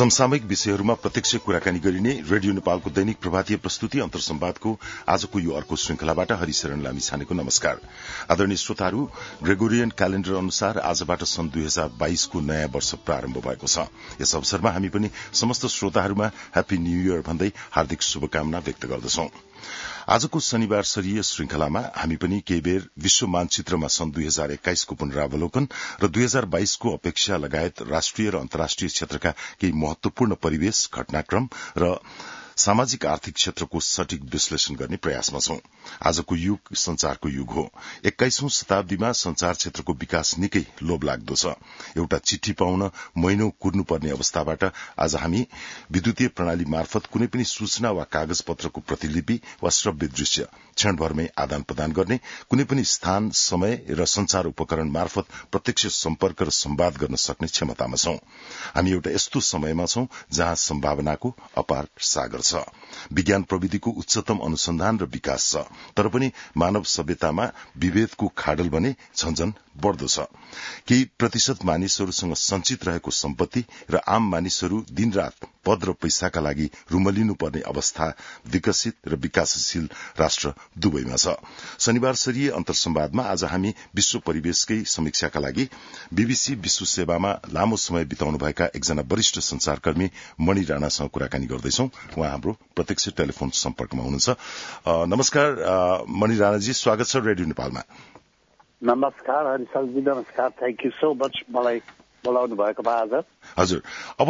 समसामयिक विषयहरूमा प्रत्यक्ष कुराकानी गरिने रेडियो नेपालको दैनिक प्रभातीय प्रस्तुति अन्तर्संवादको आजको यो अर्को श्रृंखलाबाट हरिशरण लामिछानेको नमस्कार। आदरणीय श्रोताहरू, ग्रेगोरियन क्यालेण्डर अनुसार आजबाट सन् 2022 को नयाँ वर्ष प्रारम्भ भएको छ। यस अवसरमा हामी पनि समस्त श्रोताहरूमा ह्यापी न्यू इयर भन्दै हार्दिक शुभकामना व्यक्त गर्दछौं। आजको शनिबार सरीय श्रृंखलामा हामी पनि केही बेर विश्व मानचित्रमा सन् 2021 को पुनरावलोकन र 2022 को अपेक्षा लगायत राष्ट्रिय र अन्तर्राष्ट्रिय क्षेत्रका केही महत्वपूर्ण परिवेश, घटनाक्रम र सामाजिक आर्थिक क्षेत्रको सटीक विश्लेषण गर्ने प्रयासमा छौं। आजको युग संचारको युग हो। 21औं शताब्दीमा संचार क्षेत्रको विकास निकै लोभलाग्दो छ। एउटा चिठी पाउन महिनौं कुर्नुपर्ने अवस्थाबाट आज हामी विद्युतीय प्रणाली मार्फत कुनै पनि सूचना वा कागज पत्रको प्रतिलिपि वा श्रव्य दृश्य क्षणभरमै आदान प्रदान गर्ने, कुनै पनि स्थान, समय र संचार उपकरण मार्फत प्रत्यक्ष सम्पर्क र संवाद गर्न सक्ने क्षमतामा छौं। हामी एउटा यस्तो समयमा छौं जहाँ सम्भावनाको अपार सागर छ। विज्ञान प्रविधिको उच्चतम अनुसन्धान र विकास छ, तर पनि मानव सभ्यतामा विभेदको खाडल भने झन्झन बढ़दो छ। केही प्रतिशत मानिसहरूसँग संचित रहेको सम्पत्ति र आम मानिसहरू दिनरात पद र पैसाका लागि रुमलिनु पर्ने अवस्था विकसित र विकासशील राष्ट्र दुवैमा छ। शनिबार सरीय अन्तर्संवादमा आज हामी विश्व परिवेशकै समीक्षाका लागि बीबीसी विश्व सेवामा लामो समय बिताउनुभएका एकजना वरिष्ठ संचारकर्मी मणि राणासँग कुराकानी गर्दैछौं। उहाँ हाम्रो प्रत्यक्ष टेलिफोन सम्पर्कमा हुनुहुन्छ। नमस्कार मणि राणाजी, स्वागत छ रेडियो नेपालमा। नमस्कार हरिशलजी, नमस्कार। थ्याङ्क यू सो मच मलाई बोलाउनु भएको भए आज। हजुर, अब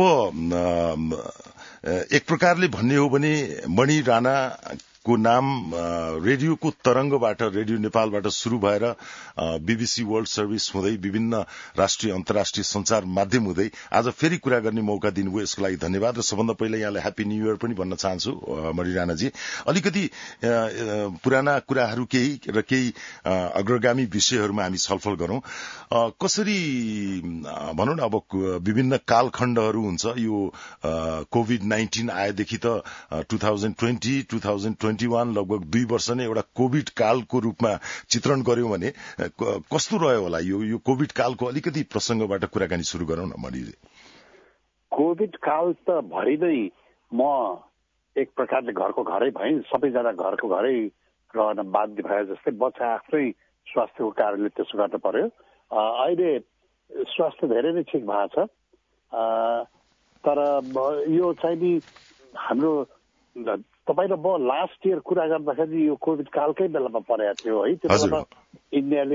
एक प्रकारले भन्ने हो भने मणि राणा को नाम रेडियोको तरंगबाट, रेडियो नेपालबाट शुरू भएर बीबीसी वर्ल्ड सर्भिस हुँदै विभिन्न राष्ट्रिय अन्तर्राष्ट्रिय संचार माध्यम हुँदै आज फेरि कुरा गर्ने मौका दिनुभयो, यसको लागि धन्यवाद। र सबभन्दा पहिला यहाँलाई ह्यापी न्यू इयर पनि भन्न चाहन्छु मणि राणाजी। अलिकति पुराना कुराहरू केही र केही अग्रगामी विषयहरूमा हामी छलफल गरौं। कसरी भनौं न, अब विभिन्न कालखण्डहरू हुन्छ। यो कोभिड-19 आएदेखि त 2020-2021 लगभग 2 वर्ष नै एउटा कोभिड कालको रूपमा चित्रण गर्यौं भने कस्तो रह्यो होला? यो कोभिड कालको अलिकति प्रसंगबाट कुराकानी शुरू गरौं न मणिजी। कोभिड काल त भरि नै म एक प्रकारले घरको घरै भएँ। सबैजना घरको घरै रहन बाध्य भए जस्तै बच्चा आफ्नै स्वास्थ्यको कारणले त्यसो गर्न पर्यो। अहिले स्वास्थ्य धेरै नै ठिक भएको छ, तर यो चाहिँ नि हाम्रो तपाईँ र म लास्ट इयर कुरा गर्दाखेरि यो कोभिड कालकै बेलामा परेको थियो है। त्यो बेलामा इन्डियाले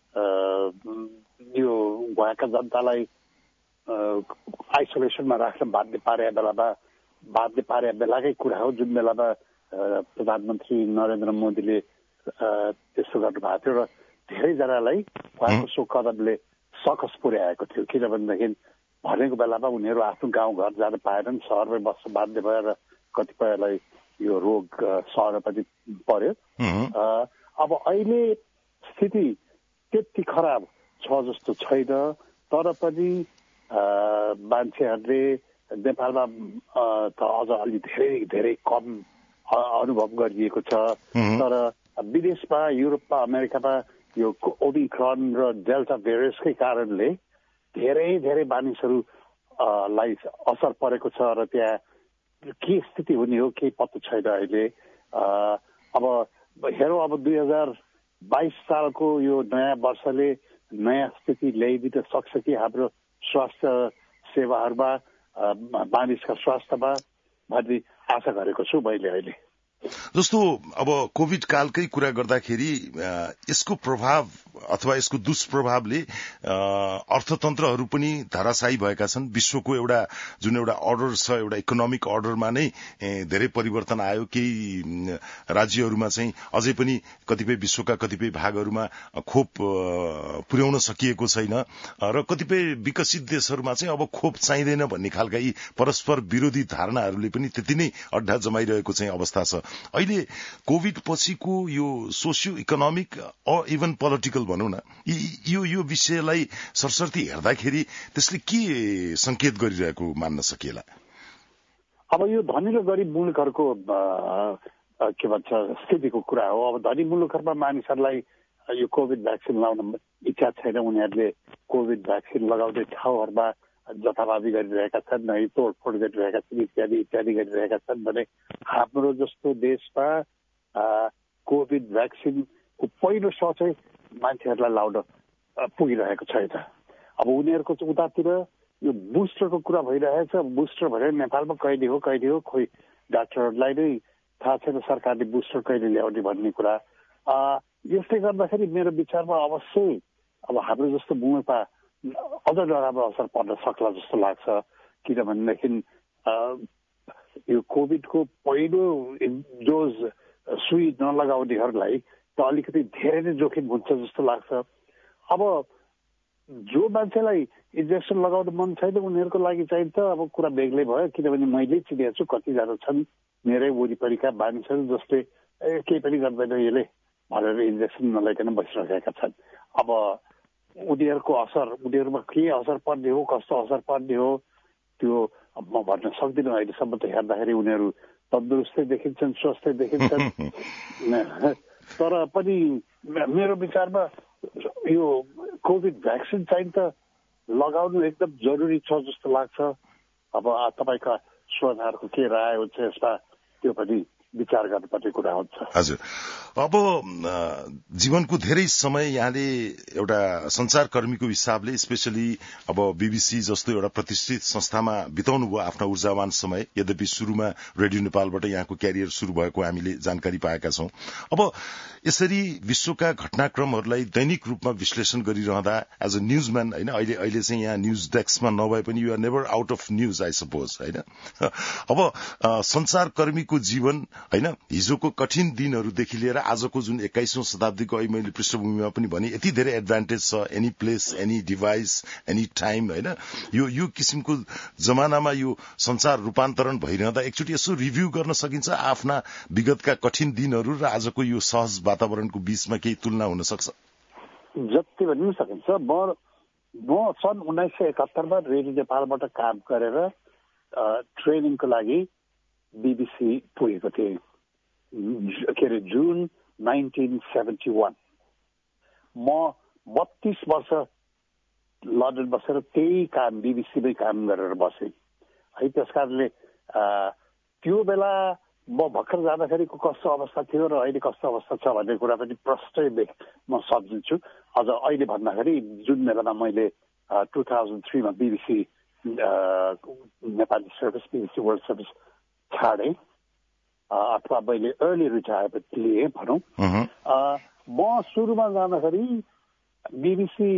यो उहाँका जनतालाई आइसोलेसनमा राख्न बाध्य पारे बेलाकै कुरा हो, जुन बेलामा प्रधानमन्त्री नरेन्द्र मोदीले त्यसो गर्नुभएको थियो र धेरैजनालाई उहाँको सो कदमले सकस पुर्याएको थियो। किनभनेदेखि भनेको बेलामा उनीहरू आफ्नो गाउँघर जान पाएनन्, सहरमै बस्न बाध्य भएर कतिपयलाई यो रोग सहन पनि पर्यो। अब अहिले स्थिति त्यति खराब छ जस्तो छैन, तर पनि मान्छेहरूले नेपालमा त अझ अलि धेरै कम अनुभव गरिएको छ। तर विदेशमा, युरोपमा, अमेरिकामा यो ओमिक्रोन र डेल्टा भेरियसकै कारणले धेरै मानिसहरूलाई असर परेको छ र त्यहाँ के स्थिति हुने हो केही पत्तो छैन अहिले। अब हेरौँ, अब 2022 सालको यो नयाँ वर्षले नयाँ स्थिति ल्याइदिन सक्छ कि हाम्रो स्वास्थ्य सेवाहरूमा, मानिसका स्वास्थ्यमा भन्ने आशा गरेको छु मैले अहिले। जस्तो अब कोभिड कालकै कुरा गर्दाखेरि यसको प्रभाव अथवा यसको दुष्प्रभावले अर्थतन्त्रहरू पनि धाराशायी भएका छन्। विश्वको जुन एउटा अर्डर छ, एउटा इकोनोमिक अर्डरमा नै धेरै परिवर्तन आयो। केही राज्यहरूमा चाहिँ अझै पनि कतिपय विश्वका कतिपय भागहरूमा खोप पुर्याउन सकिएको छैन र कतिपय विकसित देशहरूमा चाहिँ अब खोप चाहिँदैन भन्ने खालका यी परस्पर विरोधी धारणाहरूले पनि त्यति नै अड्डा जमाइरहेको चाहिँ अवस्था छ। अहिले कोभिड पछिको यो सोसियो इकोनोमिक इभन पोलिटिकल भनौं न, यो विषयलाई सरसर्ती हेर्दाखेरि त्यसले के संकेत गरिरहेको मान्न सकिएला? अब यो धनी र गरिब मुलुकहरूको के भन्छ स्थितिको कुरा हो। अब धनी मुलुकहरूमा मानिसहरूलाई यो कोभिड भ्याक्सिन लगाउन इच्छा छैन। उनीहरूले कोभिड भ्याक्सिन लगाउने ठाउँहरूमा जथाभावी गरिरहेका छन् है, तोडफोड गरिरहेका छन्, इत्यादि इत्यादि गरिरहेका छन् भने हाम्रो जस्तो देशमा कोभिड भ्याक्सिनको पहिलो सो चाहिँ मान्छेहरूलाई लाउन पुगिरहेको छैन। अब उनीहरूको चाहिँ उतातिर यो बुस्टरको कुरा भइरहेछ। बुस्टर भनेर नेपालमा कहिले हो खोइ डाक्टरहरूलाई नै थाहा छैन सरकारले बुस्टर कहिले ल्याउने भन्ने कुरा। यसले गर्दाखेरि मेरो विचारमा अवश्य अब हाम्रो जस्तो भूमिमा अझ नराम्रो असर पर्न सक्ला जस्तो लाग्छ। किनभनेदेखि यो कोभिडको पहिलो डोज सुई नलगाउनेहरूलाई त अलिकति धेरै नै जोखिम हुन्छ जस्तो लाग्छ। अब जो मान्छेलाई इन्जेक्सन लगाउनु मन छैन उनीहरूको लागि चाहिँ त अब कुरा बेग्लै भयो। किनभने मैले चिनेको छु कतिजना छन् मेरै वरिपरिका मानिसहरू जसले केही पनि गर्दैन यसले भनेर इन्जेक्सन नलाइकन बसिरहेका छन्। अब उनीहरूको असर उनीहरूमा के असर पर्ने हो कस्तो असर पर्ने हो त्यो म भन्न सक्दिनँ। अहिलेसम्म त हेर्दाखेरि उनीहरू तन्दुरुस्तै देखिन्छन्, स्वस्थै देखिन्छन्। तर पनि मेरो विचारमा यो कोभिड भ्याक्सिन चाहिँ त लगाउनु एकदम जरुरी छ जस्तो लाग्छ। अब तपाईँका श्रोताहरूको के राय हुन्छ यसमा त्यो पनि विचार गर्नुपर्ने कुरा हुन्छ। हजुर, अब जीवनको धेरै समय यहाँले एउटा संचारकर्मीको हिसाबले स्पेशली अब बीबीसी जस्तो एउटा प्रतिष्ठित संस्थामा बिताउनु भयो आफ्नो ऊर्जावान समय। यद्यपि सुरुमा रेडियो नेपालबाट यहाँको क्यारियर शुरू भएको हामीले जानकारी पाएका छौं। अब यसरी विश्वका घटनाक्रमहरूलाई दैनिक रूपमा विश्लेषण गरिरहँदा एज अ न्यूजम्यान होइन, अहिले चाहिँ यहाँ न्यूज डेस्कमा नभए पनि you are never out of news I suppose होइन। अब संचारकर्मीको जीवन होइन, हिजोको कठिन दिनहरूदेखि लिएर आजको जुन 21औं शताब्दीको अहिले मैले पृष्ठभूमिमा पनि भने यति धेरै एडभान्टेज छ, any place any device any time होइन। यो किसिमको जमानामा यो संचार रूपान्तरण भइरहँदा एकचोटि यसो रिभ्यू गर्न सकिन्छ आफ्ना विगतका कठिन दिनहरू र आजको यो सहज वातावरणको बीचमा केही तुलना हुन सक्छ? जति भन्न सकिन्छ। म सन् 1971 मा रेडियो नेपालबाट काम गरेर ट्रेनिङको लागि बीबीसी पुगेको थिएँ। के अरे जुन 1971। म 32 वर्ष लन्डन बसेर त्यही काम बीबीसीमै काम गरेर बसेँ है। त्यस कारणले त्यो बेला म भर्खर जाँदाखेरिको कस्तो अवस्था थियो र अहिले कस्तो अवस्था छ भन्ने कुरा पनि प्रष्टै म सम्झिन्छु। अझ अहिले भन्दाखेरि जुन बेलामा मैले 2003 मा BBC Nepali Service BBC World Service छाडेँ अथवा मैले अर्ली रिटायरमेन्ट लिएँ भनौँ। म सुरुमा जाँदाखेरि बीबीसी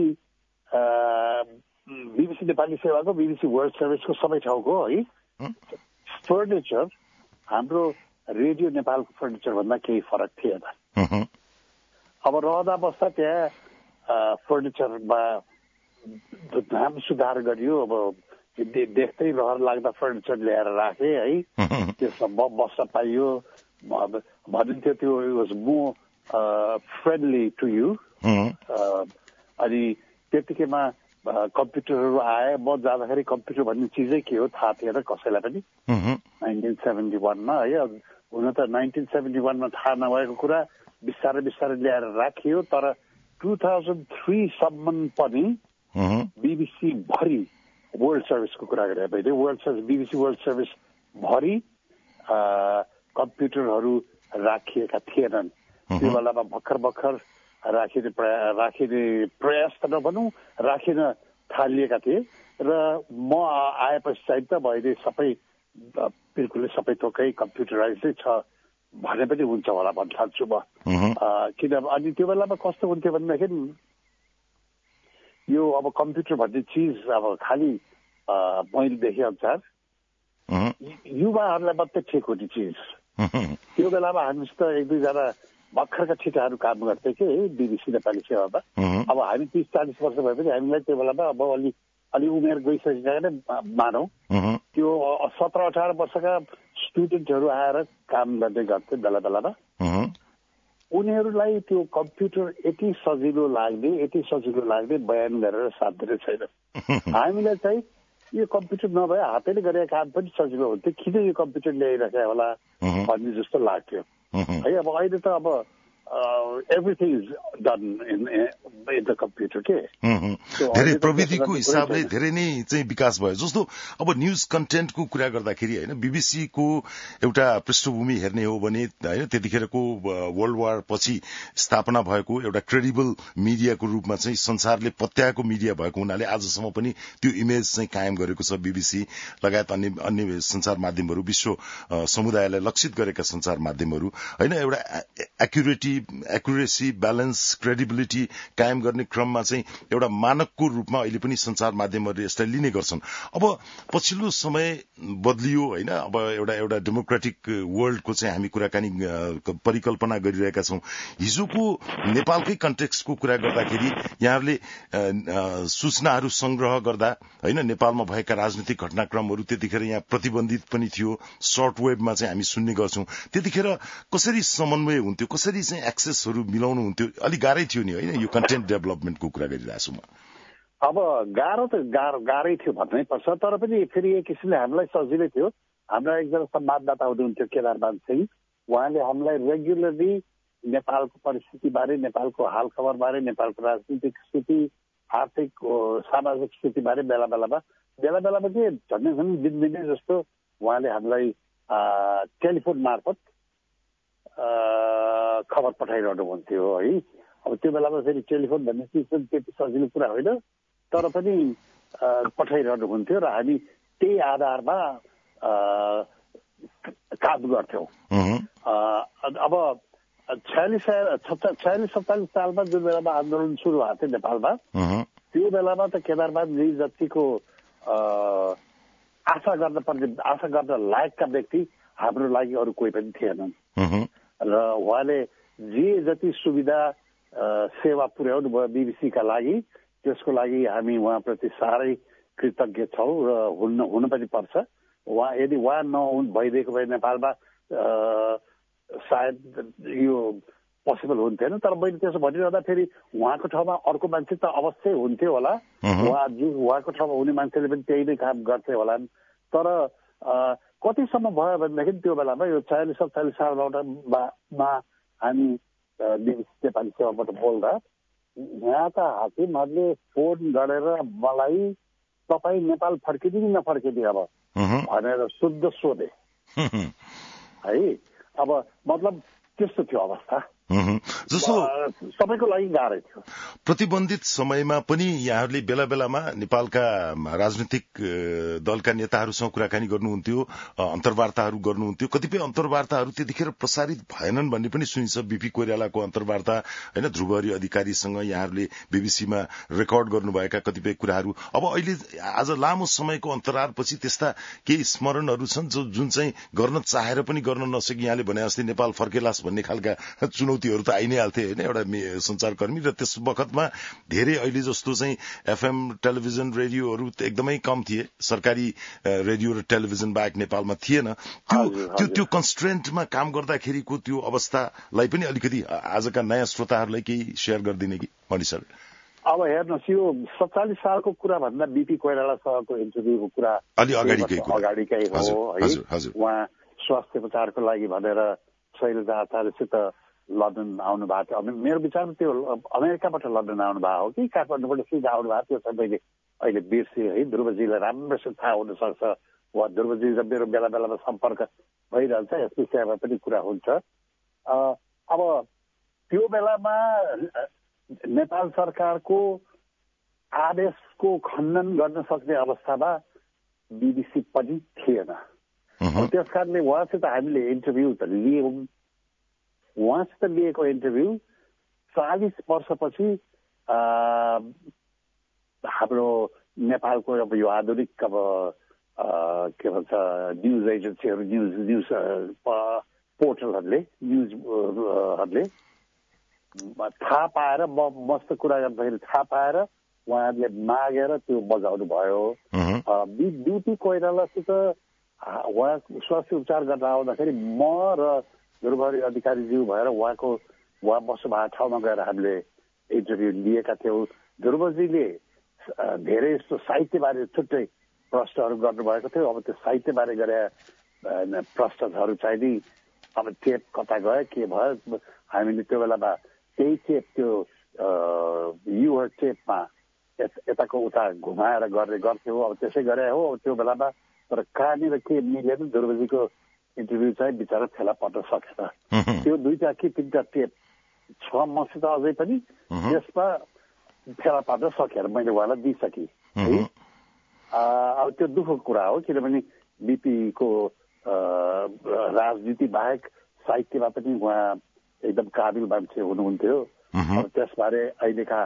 नेपाली सेवाको बीबीसी वर्ल्ड सर्भिसको सबै ठाउँको है फर्निचर हाम्रो रेडियो नेपालको फर्निचर भन्दा केही फरक थिएन। अब रहँदा बस्दा त्यहाँ फर्निचरमा नाम सुधार गरियो। अब देख्दै रहर लाग्दा फर्निचर ल्याएर राखे है, त्यसमा बस्न पाइयो। भनिन्थ्यो त्यो was more friendly to you. अनि त्यतिकैमा कम्प्युटरहरू आए। म जाँदाखेरि कम्प्युटर भन्ने चिजै के हो थाहा थिएन कसैलाई पनि 1971 मा है। हुन त 1971 मा थाहा नभएको कुरा बिस्तारै बिस्तारै ल्याएर राखियो। तर 2003 सम्म पनि बीबीसी भरि वर्ल्ड सर्भिसको कुरा गरे मैले। World Service BBC World Service भरि कम्प्युटरहरू राखिएका थिएनन्। त्यो बेलामा भर्खर राखिने प्रयास त नभनौँ, राखिन थालिएका थिए। र म आएपछि चाहिँ त अहिले सबै बिल्कुलै सबै थोकै कम्प्युटराइजै छ भने पनि हुन्छ होला भन्न ठान्छु म। किन अनि त्यो बेलामा कस्तो हुन्थ्यो भनेदेखि यो अब कम्प्युटर भन्ने चिज अब खालि मैले देखे अनुसार युवाहरूलाई मात्रै ठिक हुने चिज। त्यो बेलामा हामीसित एक दुईजना भर्खरका ठिकाहरू काम गर्थे कि बीबीसी नेपाली सेवामा। अब हामी 30-40 वर्ष भएपछि हामीलाई त्यो बेलामा अब अलि उमेर गइसकेका नै मानौ। त्यो 17-18 वर्षका स्टुडेन्टहरू आएर काम गर्दै गर्थे बेला बेलामा। उनीहरूलाई त्यो कम्प्युटर यति सजिलो लाग्ने बयान गरेर साध्य छैन। हामीलाई चाहिँ यो कम्प्युटर नभए हातैले गरेका काम पनि सजिलो हुन्थ्यो, किन यो कम्प्युटर ल्याइराखे होला भन्ने जस्तो लाग्थ्यो है। अब अहिले त अब everything is done in the computer के धेरै प्रविधिको हिसाबले धेरै नै चाहिँ विकास भयो। जस्तो अब न्यूज कन्टेन्टको कुरा गर्दाखेरि हैन, बीबीसीको एउटा पृष्ठभूमि हेर्ने हो भने हैन, त्यतिखेरको वर्ल्ड वार पछि स्थापना भएको एउटा क्रेडिबल मिडियाको रूपमा चाहिँ संसारले पत्याएको मिडिया भएको हुनाले आजसम्म पनि त्यो इमेज चाहिँ कायम गरेको छ। बीबीसी लगायत अन्य संचार माध्यमहरू, विश्व समुदायलाई लक्षित गरेका संचार माध्यमहरू हैन, एउटा एक्युरेसी, ब्यालेन्स, क्रेडिबिलिटी कायम गर्ने क्रममा चाहिँ एउटा मानकको रूपमा अहिले पनि संचार माध्यमहरूले यसलाई लिने गर्छन्। अब पछिल्लो समय बदलियो हैन, अब एउटा डेमोक्रेटिक वर्ल्डको चाहिँ हामी कुराकानी परिकल्पना गरिरहेका छौं। हिजोको नेपालकै कन्टेक्स्टको कुरा गर्दाखेरि यहाँहरूले सूचनाहरू संग्रह गर्दा हैन, नेपालमा भएका राजनीतिक घटनाक्रमहरू त्यतिखेर यहाँ प्रतिबन्धित पनि थियो, सर्ट वेबमा चाहिँ हामी सुन्ने गर्छौं। त्यतिखेर कसरी समन्वय हुन्थ्यो, कसरी चाहिँ एक्सेसहरू मिलाउनु हुन्थ्यो? अलिक गाह्रै थियो नि हैन, यो कन्टेन्ट डेभलपमेन्टको कुरा गरिरहेको छु म। अब गाह्रै थियो भन्नै पर्छ, तर पनि फेरि एक किसिमले हामीलाई सजिलै थियो। हाम्रा एकजना संवाददाता हुनुहुन्थ्यो केदारमान सिंह, उहाँले हामीलाई रेगुलरली नेपालको परिस्थितिबारे, नेपालको हालखबरबारे, नेपालको राजनीतिक स्थिति, आर्थिक सामाजिक स्थितिबारे बेला बेलामा चाहिँ झन्डै दिनदिनै जस्तो उहाँले हामीलाई टेलिफोन मार्फत खबर पठाइरहनु हुन्थ्यो है। अब त्यो बेलामा फेरि टेलिफोन भन्ने चिज पनि त्यति सजिलो कुरा होइन, तर पनि पठाइरहनु हुन्थ्यो र हामी त्यही आधारमा काम गर्थ्यौँ। अब 46-47 सालमा जुन बेलामा आन्दोलन सुरु भएको थियो नेपालमा, त्यो बेलामा त केदारमानजी जतिको आशा गर्न लायकका व्यक्ति हाम्रो लागि अरू कोही पनि थिएनन् र उहाँले जे जति सुविधा सेवा पुर्याउनु भयो बीबीसीका लागि, त्यसको लागि हामी उहाँप्रति साह्रै कृतज्ञ छौँ र हुन पनि पर्छ। यदि उहाँ भइदिएको भए नेपालमा सायद यो पोसिबल हुन्थेन। तर मैले त्यसो भनिरहँदा फेरि उहाँको ठाउँमा अर्को मान्छे त अवश्य हुन्थ्यो होला, उहाँको ठाउँमा हुने मान्छेले पनि त्यही नै काम गर्थे होला। तर कतिसम्म भयो भनेदेखि त्यो बेलामा यो 46-47 सालमा हामी बीबीसी नेपाली सेवाबाट बोल्दा यहाँका हाकिमहरूले फोन गरेर मलाई तपाईँ नेपाल फर्किदिनु नफर्किदिए अब भनेर शुद्ध सोधे है। अब मतलब त्यस्तो थियो अवस्था। जस्तो सबैको लागि गाह्रै थियो। प्रतिबन्धित समयमा पनि यहाँहरूले बेला बेलामा नेपालका राजनीतिक दलका नेताहरूसँग कुराकानी गर्नुहुन्थ्यो, अन्तर्वार्ताहरू गर्नुहुन्थ्यो। कतिपय अन्तर्वार्ताहरू त्यतिखेर प्रसारित भएनन् भन्ने पनि सुनिन्छ। बीपी कोइरालाको अन्तर्वार्ता हैन, ध्रुवहरि अधिकारीसँग यहाँहरूले बीबीसीमा रेकर्ड गर्नुभएका कतिपय कुराहरू अब अहिले आज लामो समयको अन्तरालपछि त्यस्ता केही स्मरणहरू छन् जुन चाहिँ गर्न चाहेर पनि गर्न नसके। यहाँले भने जस्तै नेपाल फर्केलास भन्ने खालका चुनौतीहरू त आइ नै हाल्थे होइन एउटा संचारकर्मी, र त्यस बखतमा धेरै अहिले जस्तो चाहिँ एफएम टेलिभिजन रेडियोहरू एकदमै कम थिए। सरकारी रेडियो र टेलिभिजन बाहेक नेपालमा थिएन। त्यो कन्स्ट्रेन्टमा काम गर्दाखेरिको त्यो अवस्थालाई पनि अलिकति आजका नयाँ श्रोताहरूलाई केही शेयर गरिदिने कि मणि सर? अब हेर्नुहोस्, यो 47 सालको कुरा भन्दा बीपी कोइरालासँगको इन्टरभ्यूको कुरा अलि अगाडिकै हो है। उहाँ स्वास्थ्य उपचारको लागि भनेर शैलजा आचार्यसित लन्डन आउनु भएको थियो। मेरो विचारमा त्यो अमेरिकाबाट लन्डन आउनु भएको हो कि काठमाडौँबाट सिधा आउनु भएको थियो, चाहिँ मैले अहिले बिर्सेँ है। ध्रुवजीलाई राम्रोसँग थाहा हुनसक्छ, वा ध्रुवजी र मेरो बेला बेलामा सम्पर्क भइरहन्छ, यस विषयमा पनि कुरा हुन्छ। अब त्यो बेलामा नेपाल सरकारको आदेशको खण्डन गर्न सक्ने अवस्थामा बीबीसी पनि थिएन। त्यस कारणले उहाँसित हामीले इन्टरभ्यू त लियौँ। उहाँसित लिएको इन्टरभ्यू 40 वर्षपछि हाम्रो नेपालको अब यो आधुनिक अब के भन्छ न्युज एजेन्सीहरू, न्युज पोर्टलहरूले, न्युजहरूले थाहा पाएर, मस्त कुरा गर्दाखेरि थाहा पाएर उहाँहरूले मागेर त्यो बजाउनु भयो। बीपी कोइरालासित उहाँ स्वास्थ्य उपचार गर्न आउँदाखेरि म र ध्रुवहरि अधिकारीज्यू भएर उहाँ बस्नु भएको ठाउँमा गएर हामीले इन्टरभ्यू लिएका थियौँ। ध्रुवजीले धेरै यस्तो साहित्यबारे छुट्टै प्रश्नहरू गर्नुभएको थियो। अब त्यो साहित्यबारे गरे प्रश्नहरू चाहिँ नि अब टेप कता गयो के भयो हामीले त्यो बेलामा त्यही टेप त्यो युआर टेपमा यताको उता घुमाएर गर्थ्यौ। अब त्यसै गरे हो त्यो बेलामा। तर कहाँनिर के मिलेन ध्रुवजीको इन्टरभ्यू चाहिँ बिचरा फेला पर्न सकेन। त्यो 2टा कि 3टा टेप छ मसित अझै पनि त्यसमा फेला पार्न सकेर मैले उहाँलाई दिइसकेँ है। अब त्यो दुःखको कुरा हो किनभने बिपीको राजनीति बाहेक साहित्यमा पनि उहाँ एकदम काबिल मान्छे हुनुहुन्थ्यो। अब त्यसबारे अहिलेका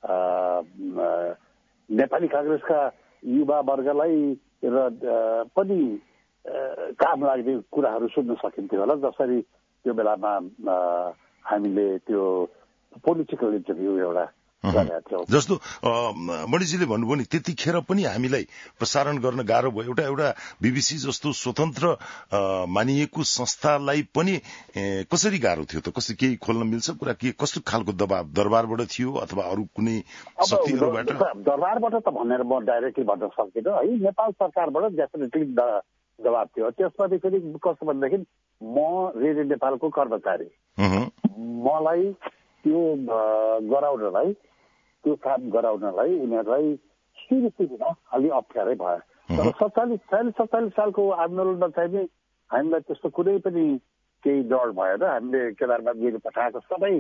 नेपाली कांग्रेसका युवा वर्गलाई र पनि काम लाग्ने कुराहरू सुन्न सकिन्थ्यो होला। जसरी त्यो बेलामा हामीले त्यो पोलिटिकल इन्टरभ्यू एउटा गरेका थियौँ। जस्तो मणिजीले भन्नुभयो नि त्यतिखेर पनि हामीलाई प्रसारण गर्न गाह्रो भयो। एउटा बीबीसी जस्तो स्वतन्त्र मानिएको संस्थालाई पनि कसरी गाह्रो थियो त? कसरी केही खोल्न मिल्छ कुरा? के कस्तो खालको दबाब दरबारबाट थियो अथवा अरू कुनै शक्तिहरूबाट? दरबारबाट त भनेर म डाइरेक्टली भन्न सक्दिनँ है। नेपाल सरकारबाट डेफिनेटली दबाब थियो। त्यसपछि फेरि कस्तो भनेदेखि म रेडियो नेपालको कर्मचारी, मलाई त्यो गराउनलाई त्यो काम गराउनलाई उनीहरूलाई सुरुमा अलि अप्ठ्यारै भयो। तर 47 सालको आन्दोलनमा चाहिँ नि हामीलाई त्यस्तो कुनै पनि केही डर भएन। हामीले केदारनाथजीले पठाएको सबै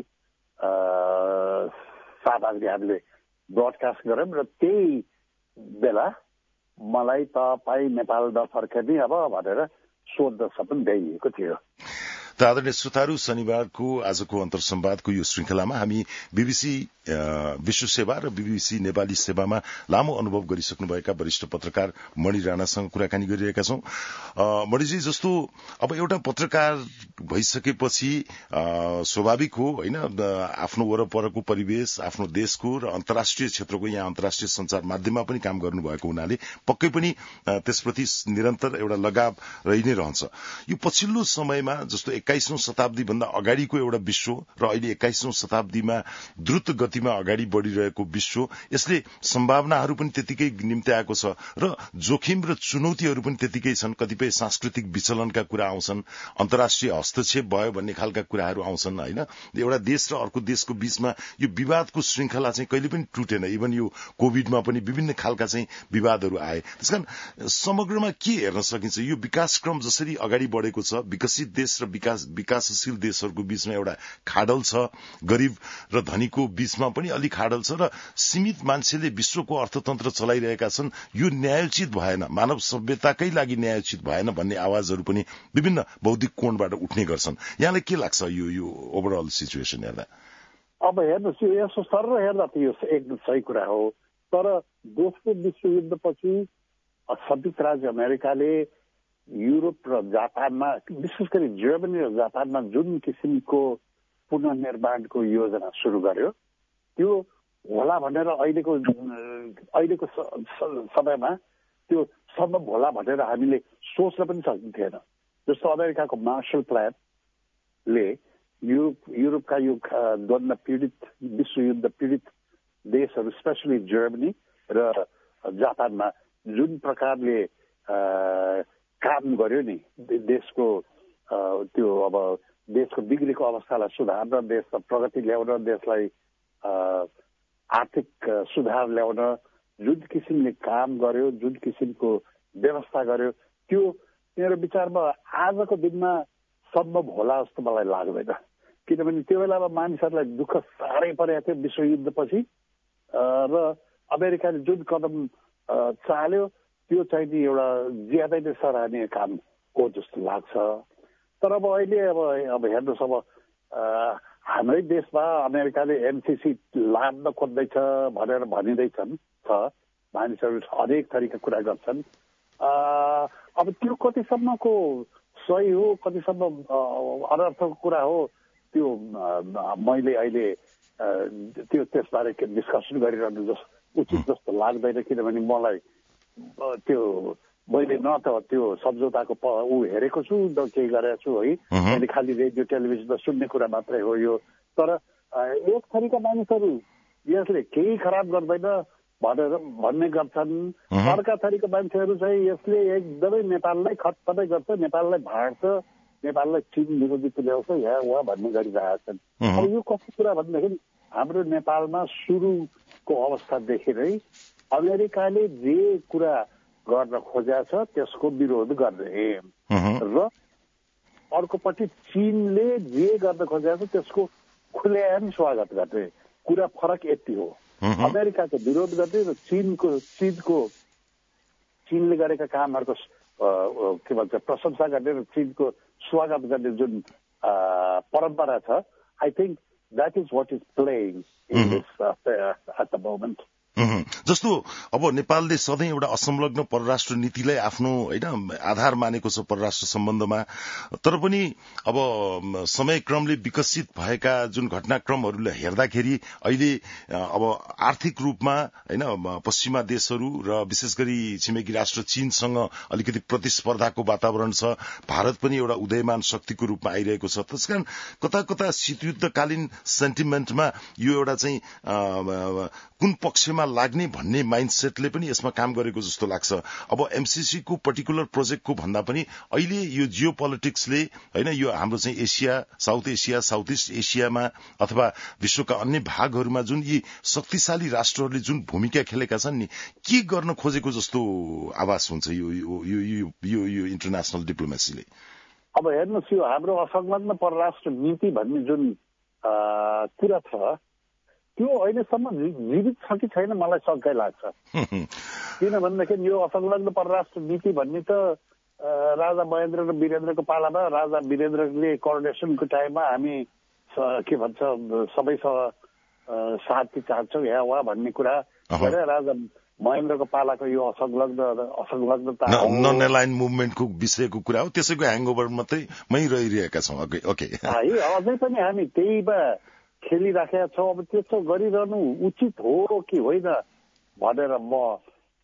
सामग्री हामीले ब्रोडकास्ट गऱ्यौँ र त्यही बेला मलाई तपाईँ नेपाल नफर्कने अब भनेर सोध्नसम्म भ्याइएको थियो। त आदरणीय श्रोताहरू, शनिबारको आजको अन्तर्संवादको यो श्रृंखलामा हामी बीबीसी विश्व सेवा र बीबीसी नेपाली सेवामा लामो अनुभव गरिसक्नुभएका वरिष्ठ पत्रकार मणि राणासँग कुराकानी गरिरहेका छौं। मणिजी, जस्तो अब एउटा पत्रकार भइसकेपछि स्वाभाविक हो होइन, आफ्नो वरपरको परिवेश, आफ्नो देशको र अन्तर्राष्ट्रिय क्षेत्रको, यहाँ अन्तर्राष्ट्रिय संचार माध्यममा पनि काम गर्नुभएको हुनाले पक्कै पनि त्यसप्रति निरन्तर एउटा लगाव रहि नै रहन्छ। यो पछिल्लो समयमा जस्तो 21औं शताब्दी भन्दा अगाडिको एउटा विश्व र अहिले 21औं शताब्दीमा द्रुत गतिमा अगाडि बढ़िरहेको विश्व, यसले सम्भावनाहरू पनि त्यतिकै निम्त्याएको छ र जोखिम र चुनौतीहरू पनि त्यतिकै छन्। कतिपय सांस्कृतिक विचलनका कुरा आउँछन्, अन्तर्राष्ट्रिय हस्तक्षेप भयो भन्ने खालका कुराहरू आउँछन् होइन। एउटा देश र अर्को देशको बीचमा यो विवादको श्रृंखला चाहिँ कहिले पनि टुटेन। इभन यो कोभिडमा पनि विभिन्न खालका चाहिँ विवादहरू आए। त्यसकारण समग्रमा के हेर्न सकिन्छ? यो विकासक्रम जसरी अगाडि बढ़ेको छ, विकसित देश र विकासशील देशहरूको बीचमा एउटा खाडल छ, गरीब र धनीको बीचमा पनि अलि खाडल छ र सीमित मान्छेले विश्वको अर्थतन्त्र चलाइरहेका छन्। यो न्यायोचित भएन, मानव सभ्यताकै लागि न्यायोचित भएन भन्ने आवाजहरू पनि विभिन्न बौद्धिक कोणबाट उठ्ने गर्छन्। यहाँलाई के लाग्छ यो ओभरअल सिचुएसन हेर्दा? अब हेर्नुहोस्, यसो सर हेर्दा त यो एकदम सही कुरा हो। तर दोस्रो विश्वयुद्धपछि संयुक्त राज्य अमेरिकाले युरोप र जापानमा, विशेष गरी जर्मनी र जापानमा जुन किसिमको पुनर्निर्माणको योजना सुरु गर्यो, त्यो होला भनेर अहिलेको समयमा त्यो सम्भव होला भनेर हामीले सोच्न पनि सकिन्थेन। जस्तो अमेरिकाको मार्शल प्लानले युरोपका यो द्वन्द्व पीडित, विश्वयुद्ध पीडित देशहरू, स्पेसली जर्मनी र जापानमा जुन प्रकारले काम गर्यो नि, देशको त्यो अब देशको बिग्रेको अवस्थालाई सुधार्न, देशमा प्रगति ल्याउन, देशलाई आर्थिक सुधार ल्याउन जुन किसिमले काम गर्यो, जुन किसिमको व्यवस्था गर्यो, त्यो मेरो विचारमा आजको दिनमा सम्भव होला जस्तो मलाई लाग्दैन। किनभने त्यो बेलामा मानिसहरूलाई दुःख साह्रै परेको थियो विश्वयुद्धपछि र अमेरिकाले जुन कदम चाल्यो त्यो चाहिँ नि एउटा ज्यादै नै सराहनीय काम हो जस्तो लाग्छ। तर अब अहिले अब हेर्नुहोस्, अब हाम्रै देशमा अमेरिकाले एमसिसी लाद्न खोज्दैछ भनेर भनिँदैछन्। मानिसहरू अनेक थरीका कुरा गर्छन्। अब त्यो कतिसम्मको सही हो, कतिसम्म अनर्थको कुरा हो, त्यो मैले अहिले त्यसबारे डिस्कसन गरिरहनु उचित जस्तो लाग्दैन। किनभने मलाई त्यो मैले न त त्यो सम्झौताको हेरेको छु, न केही गरेको छु है। मैले खालि रेडियो टेलिभिजनमा सुन्ने कुरा मात्रै हो यो। तर एक थरीका मानिसहरू यसले केही खराब गर्दैन भनेर भन्ने गर्छन्। अर्का थरीका मान्छेहरू चाहिँ यसले एकदमै नेपाललाई खत्तमै गर्छ, नेपाललाई भाँड्छ, नेपाललाई चीन विरोधी तुल्याउँछ या वा भन्ने गरिरहेछन्। अब यो कस्तो कुरा भनेदेखि हाम्रो नेपालमा सुरुको अवस्थादेखि नै अमेरिकाले जे कुरा गर्न खोजेको छ त्यसको विरोध गर्ने र अर्कोपट्टि चीनले जे गर्न खोजेको छ त्यसको खुलेआम स्वागत गर्ने कुरा फरक यति हो। अमेरिकाको विरोध गर्ने र चीनले गरेका कामहरूको के भन्छ प्रशंसा गर्ने र चीनको स्वागत गर्ने जुन परम्परा छ, I think that is what is playing in this at the moment. जस्तो अब नेपालले सधैँ एउटा असंलग्न परराष्ट्र नीतिलाई आफ्नो होइन आधार मानेको छ परराष्ट्र सम्बन्धमा, तर पनि अब समयक्रमले विकसित भएका जुन घटनाक्रमहरूलाई हेर्दाखेरि अहिले अब आर्थिक रूपमा होइन पश्चिमा देशहरू र विशेष गरी छिमेकी राष्ट्र चीनसँग अलिकति प्रतिस्पर्धाको वातावरण छ। भारत पनि एउटा उदयमान शक्तिको रूपमा आइरहेको छ। त्यसकारण कता कता शीतयुद्धकालीन सेन्टिमेन्टमा यो एउटा चाहिँ कुन पक्षमा लाग्ने भन्ने माइन्डसेटले पनि यसमा काम गरेको जस्तो लाग्छ। अब एमसीसी को पर्टिकुलर प्रोजेक्टको भन्दा पनि अहिले यो जियो पोलिटिक्सले होइन यो हाम्रो चाहिँ Asia, South Asia, South East एसियामा अथवा विश्वका अन्य भागहरूमा जुन यी शक्तिशाली राष्ट्रहरूले जुन भूमिका खेलेका छन् नि, के गर्न खोजेको जस्तो आभास हुन्छ यो इन्टरनेशनल डिप्लोमेसीले। अब हेर्नुहोस्, यो हाम्रो असंलग्न परराष्ट्र नीति भन्ने जुन कुरा छ त्यो अहिलेसम्म जीवित छ कि छैन मलाई शङ्कै लाग्छ। किनभनेदेखि यो असंलग्न परराष्ट्र नीति भन्ने त राजा महेन्द्र र वीरेन्द्रको पालामा राजा वीरेन्द्रले कोरोनेसनको टाइममा हामी के भन्छ सबैसँग साथी चाहन्छौँ या वा भन्ने कुरा गरेर राजा महेन्द्रको पालाको यो असंलग्नता नन एलाइन मुभमेन्टको विषयको कुरा हो। त्यसैको ह्याङओभर मात्रै मै रहिरहेका छौँ। ओके, अझै पनि हामी त्यहीमा खेलिराखेका छौँ। अब त्यस्तो गरिरहनु उचित हो कि होइन भनेर म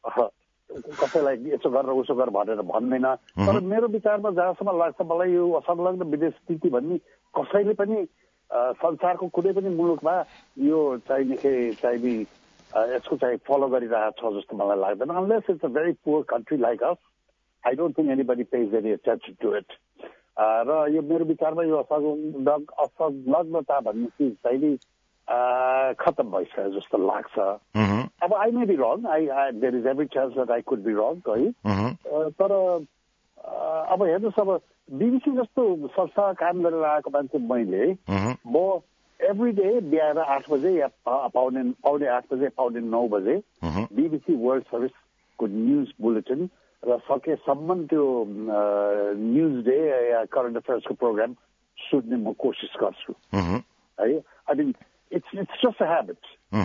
कसैलाई यसो गरेर उसो गर भनेर भन्दैन। तर मेरो विचारमा जहाँसम्म लाग्छ मलाई यो असंलग्न विदेश नीति भन्ने कसैले पनि संसारको कुनै पनि मुलुकमा यो चाहिने यसको चाहिँ फलो गरिरहेको छ जस्तो मलाई लाग्दैन। Unless it's a very poor country like us, I don't think anybody pays any attention to it. र यो मेरो विचारमा यो असंलग्नता भन्ने चिज चाहिँ खत्म भइसक्यो जस्तो लाग्छ। अब I may be wrong, there is every chance that I could be wrong है। तर अब हेर्नुहोस्, अब बीबीसी जस्तो संस्था काम गरेर आएको मान्छे मैले म एभ्री डे बिहान 8 बजे या पाउने 8 बजे पाउने 9 बजे बीबीसी वर्ल्ड सर्भिसको न्युज बुलेटिन र सकेसम्म त्यो न्युज डे या करेन्ट अफेयर्सको प्रोग्राम सुन्ने म कोसिस गर्छु है। I mean it's just a habit.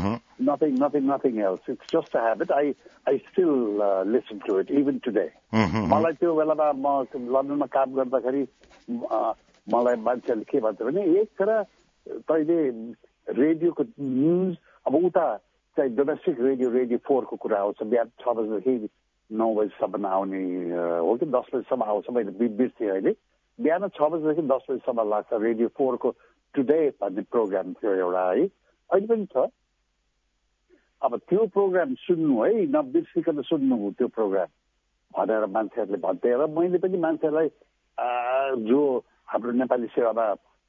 Nothing else. It's just a habit. I still listen to it even today. मलाई त्यो बेलामा म लन्डनमा काम गर्दाखेरि मलाई मान्छेले के भन्छ भने एक तरह तैले रेडियोको न्युज, अब उता चाहिँ डोमेस्टिक रेडियो 4 को कुरा आउँछ बिहान 6 बजेदेखि 9 बजीसम्म आउने हो कि 10 बजीसम्म आउँछ। मैले बिर्सेँ अहिले। बिहान 6 बजेदेखि 10 बजीसम्म लाग्छ रेडियो 4 को टुडे भन्ने प्रोग्राम थियो एउटा है, अहिले पनि छ। अब त्यो प्रोग्राम सुन्नु है, नबिर्सिकन सुन्नु त्यो प्रोग्राम भनेर मान्छेहरूले भन्थे र मैले पनि मान्छेलाई जो हाम्रो नेपाली सेवामा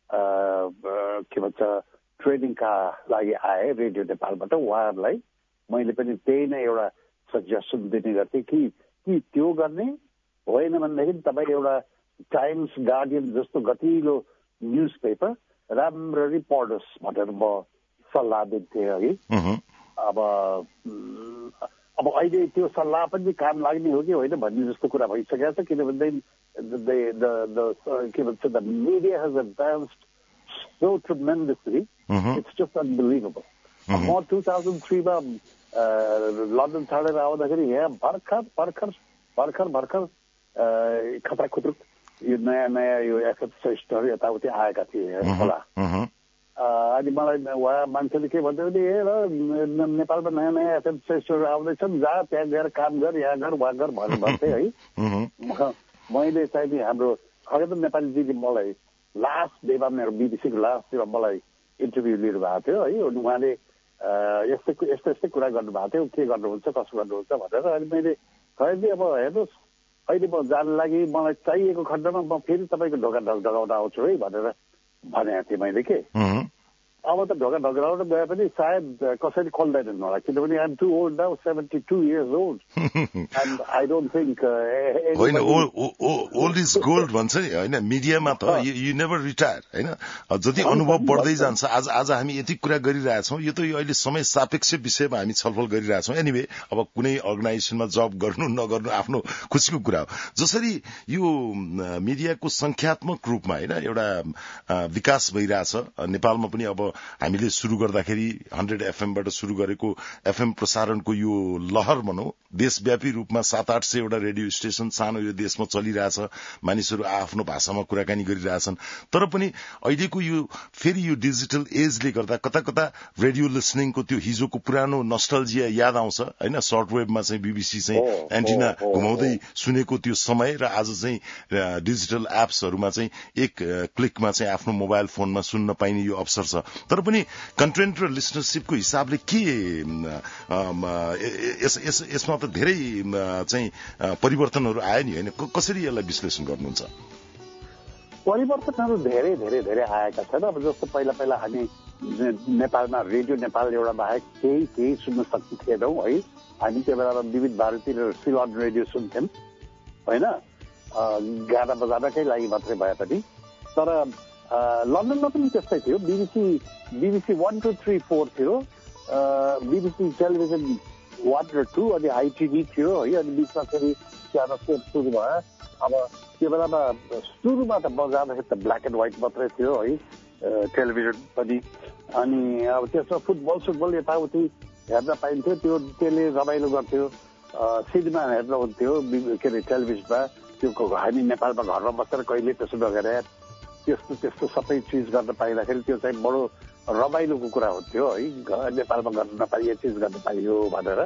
के भन्छ ट्रेनिङका लागि आए रेडियो नेपालबाट उहाँहरूलाई मैले पनि त्यही नै एउटा सजेसन दिने गर्थेँ कि त्यो गर्ने होइन भनेदेखि तपाईँ एउटा टाइम्स, गार्डियन जस्तो गतिलो न्युज पेपर राम्ररी पढोस् भनेर म सल्लाह दिन्थेँ है। अब अहिले त्यो सल्लाह पनि काम लाग्ने हो कि होइन भन्ने जस्तो कुरा भइसकेको छ। किनभनेदेखि के भन्छ the media has advanced so tremendously, it's just unbelievable. म 2003 मा लन्डन छाडेर आउँदाखेरि यहाँ भर्खर खतरा खुतरुक यो नयाँ यो एफएम स्टेसनहरू यताउति आएका थिए होला। अनि मलाई उहाँ मान्छेले के भन्थ्यो भने नेपालमा नयाँ एफएम स्टेसनहरू आउँदैछन्, जा त्यहाँ गएर काम गर, यहाँ गर, वहाँ गर भन्थे है। मैले चाहिँ हाम्रो खगेन्द्र नेपालीजीले मलाई लास्ट डेमा मेरो बीबीसीको लास्ट डेमा मलाई इन्टरभ्यू लिनु भएको थियो है। उहाँले यस्तै कुरा गर्नुभएको थियो, के गर्नुहुन्छ कसो गर्नुहुन्छ भनेर। अनि मैले खैली अब हेर्नुहोस् अहिले म जान लागि मलाई चाहिएको खण्डमा म फेरि तपाईँको ढोका ढकढकाउन आउँछु है भनेर भनेको थिएँ मैले के अब त ढोका ढकढकाउन गए पनि सायद कसैले खोल्दैनन् होला किनभने I am too old now 72 years old and I don't think होइन ओल्ड इज गोल्ड भन्छ नि होइन मिडियामा त यु नेभर रिटायर होइन जति अनुभव बढ्दै जान्छ आज हामी यति कुरा गरिरहेछौँ यो त यो अहिले समय सापेक्ष विषयमा हामी छलफल गरिरहेछौँ एनिवे अब कुनै अर्गनाइजेसनमा जब गर्नु नगर्नु आफ्नो खुसीको कुरा हो जसरी यो मिडियाको संख्यात्मक रूपमा होइन एउटा विकास भइरहेछ नेपालमा पनि अब हामीले शुरू गर्दाखेरि 100 FM बाट शुरू गरेको FM प्रसारणको यो लहर भनौं देशव्यापी रूपमा 700-800 वटा रेडियो स्टेशन सानो यो देशमा चलिरहेछ मानिसहरू आफ्नो भाषामा कुराकानी गरिरहेछन् तर पनि अहिलेको यो फेरि यो डिजिटल एजले गर्दा कता कता रेडियो लिसनिङको त्यो हिजोको पुरानो नस्टल्जिया याद आउँछ हैन सर्ट वेभमा चाहिँ बीबीसी चाहिँ एन्टिना घुमाउँदै सुनेको त्यो समय र आज चाहिँ डिजिटल एप्सहरुमा चाहिँ एक क्लिकमा चाहिँ आफ्नो मोबाइल फोनमा सुन्न पाइने यो अवसर छ तर पनि कन्टेन्ट र लिसनरशिपको हिसाबले के यसमा त धेरै चाहिँ परिवर्तनहरू आयो नि हैन कसरी यसलाई विश्लेषण गर्नुहुन्छ परिवर्तनहरू धेरै धेरै धेरै आएका छन् अब जस्तो पहिला हामी नेपालमा रेडियो नेपाल एउटा बाहेक केही सुन्न सक्थेनौं है हामी त्यो बेलामा विविध भारती र सिलोन रेडियो सुन्थ्यौं हैन गाना बजानकै लागि मात्रै भए पनि तर लन्डनमा पनि त्यस्तै थियो बीबीसी 1 2 3 4 थियो बीबीसी टेलिभिजन 1 र 2 अनि आईटीभी थियो है अनि बिचमा फेरि च्यानल सुरु भयो अब त्यो बेलामा सुरुमा त बजाउँदाखेरि त ब्ल्याक एन्ड व्हाइट मात्रै थियो है टेलिभिजन पनि अनि अब त्यसमा फुटबल यताउति हेर्न पाइन्थ्यो त्यसले रमाइलो गर्थ्यो सिनेमा हेर्न हुन्थ्यो के अरे टेलिभिजनमा त्यो हामी नेपालमा घरमा बसेर कहिले त्यसो नगरे त्यस्तो सबै चिज गर्न पाइँदाखेरि त्यो चाहिँ बडो रमाइलोको कुरा हुन्थ्यो है नेपालमा गर्न नपाइए चिज गर्न पाइयो भनेर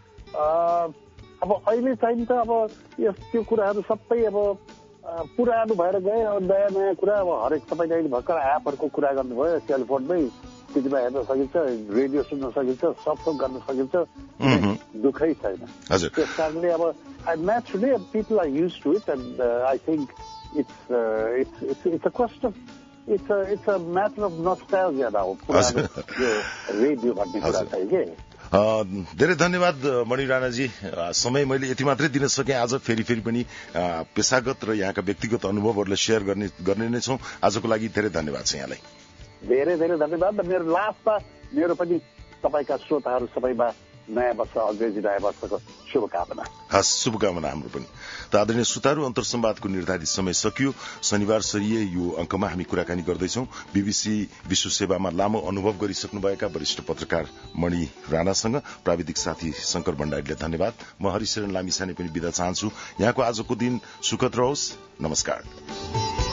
अब अहिले चाहिँ त अब त्यो कुराहरू सबै अब पुरानो भएर गए अब नयाँ कुरा अब हरेक तपाईँले अहिले भर्खर एपहरूको कुरा गर्नुभयो सेलफोनमै सिनेमा हेर्न सकिन्छ रेडियो सुन्न सकिन्छ सब थोक गर्न सकिन्छ दुःखै छैन त्यस कारणले अब naturally people are used to it and I think it's a question. It's a matter of nostalgia now. Radio भन्ने कुरा चाहिँ के धेरै धन्यवाद मणि राणाजी समय मैले यति मात्रै दिन सके आज फेरि पनि पेशागत र यहाँका व्यक्तिगत अनुभवहरूलाई शेयर गर्ने नै छौं आजको लागि धेरै धन्यवाद छ यहाँलाई धेरै धेरै धन्यवाद मेरो लास्टमा मेरो पनि तपाईका श्रोताहरू सबैमा नयाँ वर्ष अंग्रेजी नयाँ वर्षको शुभकामना हस् शुभकामना हाम्रो पनि त आदरणीय श्रोताहरू अन्तर्संवादको निर्धारित समय सकियो शनिबार सरिए यो अंकमा हामी कुराकानी गर्दैछौं बीबीसी विश्व सेवामा लामो अनुभव गरिसक्नुभएका वरिष्ठ पत्रकार मणि राणासँग प्राविधिक साथी शंकर भण्डारीले धन्यवाद म हरिशरण लामिछाने पनि बिदा चाहन्छु यहाँको आजको दिन सुखद रहोस् नमस्कार